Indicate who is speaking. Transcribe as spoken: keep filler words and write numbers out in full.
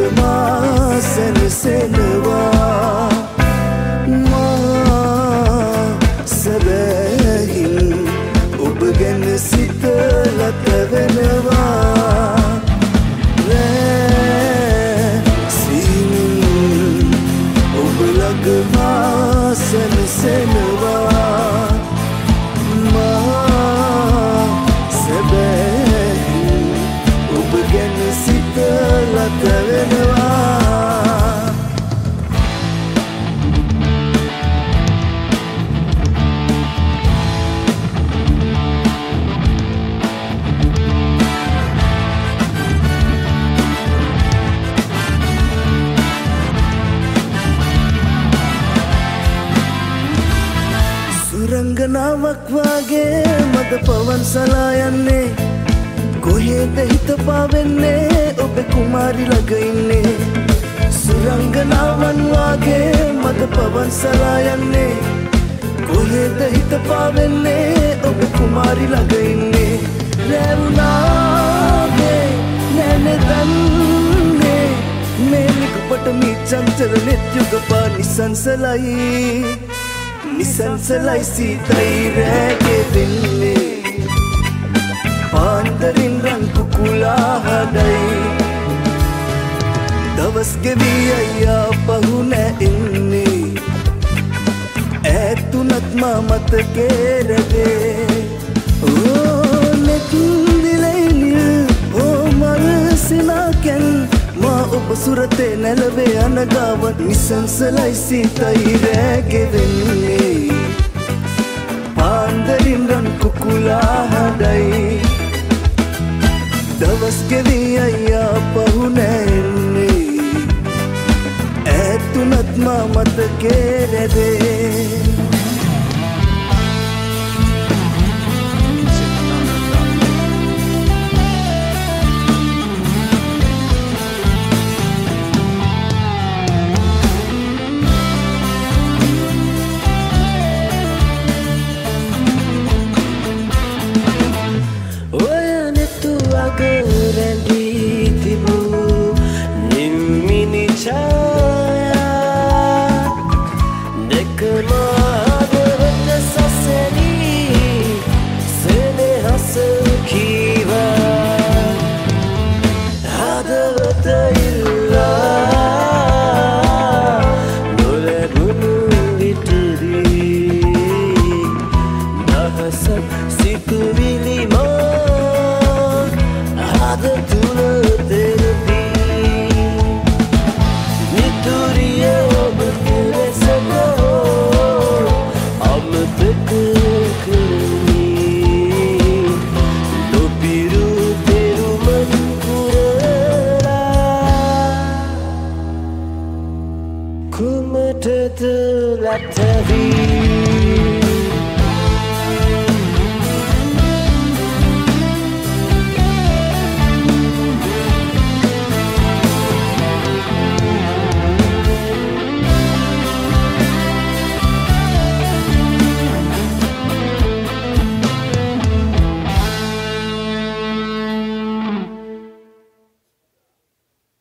Speaker 1: මා සැනසෙනවා මා සැබෑහින් ඔබ ගැන සිතලා තැවෙනවා රැසින් ඔබ ළඟ මා සැනසෙනවා මා සැබෑහින් ඔබ ගැන සිතලා තැවෙනවා රංගනාවක් වාගේ මද පවන් සලා යන්නේ කොහෙද හිත පාවෙන්නේ ඔබේ කුමාරි ළඟ ඉන්නේ සුරංගනාවන් වාගේ මද පවන් සලා යන්නේ කොහෙද හිත පාවෙන්නේ ඔබේ කුමාරි ළඟ ඉන්නේ රැවුනාගේ නැනේ දන්නේ මේ ලිකපට මී චංචල නෙත් යුග පා නිසංසලයි නිසංසලයි සීතයි රැගේ වෙන්නේ පාන්දරින් රන් කුකුලා හදයි දවස් ගෙවී අයියා පහු නෑ එන්නේ ඈතුනත් මා මතකේ රැගේ ඕ නෙත් දිලයිනිල් ඕ මරසිනාකැන් මා ඔබ සුරතේ නැලවේ අනගාවත් නිසංසලයි සීතයි රැගේ වෙන්නේ පාන්දරින් රන් කුකුලා හදයි දවස් ගෙවී අයියා පහු නෑන්නේ ඈතුනත් මා මතකේ රැඳේ
Speaker 2: Randi tibu nimini chaya nekma adavata saseni sene hasakiva adavata illa nolebunu vitri nahasa situvili ma Ada tula terapi Nituriya berkira sama Amata kekerni Lo biru teru mengkurala Ku mata telah tabi